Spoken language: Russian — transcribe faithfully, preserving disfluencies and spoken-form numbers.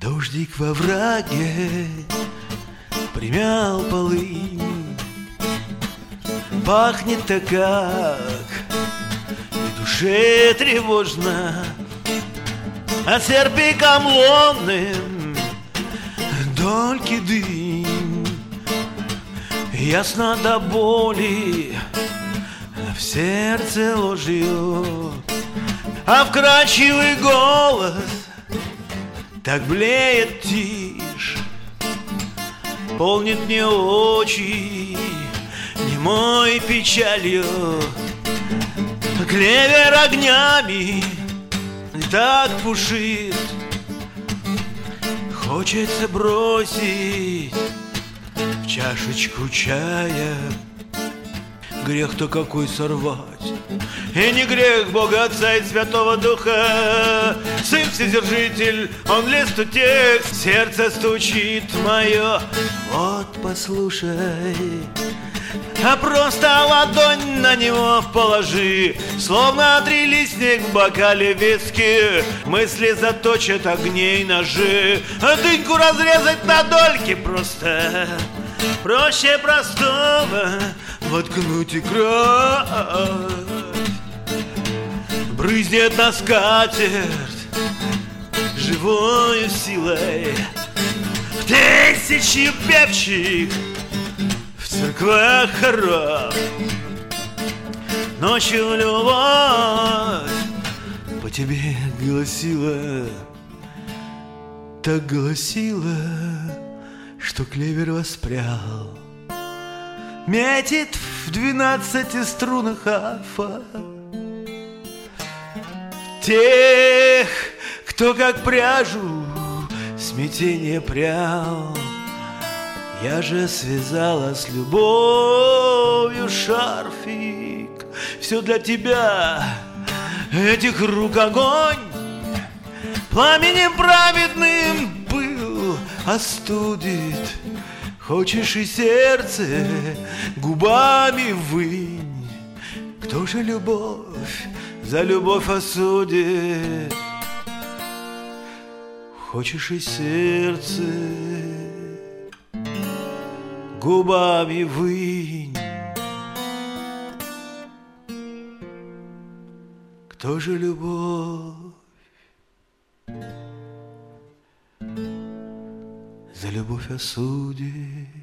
Дождик во враге примял полынь, пахнет так как, и душе тревожно, а серпиком лунным дольки дым. Ясно до боли в сердце ложью, а вкрадчивый голос так блеет тишь, полнит мне очи немой печалью. Клевер огнями так пушит, хочется бросить в чашечку чая. Грех-то какой сорвать, и не грех Бога Отца и Святого Духа. Сын Вседержитель, Он лист утех, сердце стучит мое. Вот послушай, а просто ладонь на него положи, словно отрили снег в бокале виски. Мысли заточат огней ножи, а дыньку разрезать на дольки просто проще простого воткнуть и кровь. Брызнет на скатерть живою силой тысячи певчих в церквах хоров. Ночью любовь по тебе голосила, так голосила, что клевер воспрял. Метит в двенадцати струнах арфа тех, кто как пряжу смятение прял. Я же связала с любовью шарфик, все для тебя, этих рук огонь пламенем праведным был остудит. Хочешь и сердце губами вынь, кто же любовь за любовь осудит? Хочешь и сердце губами вынь, кто же любовь за любовь осудит?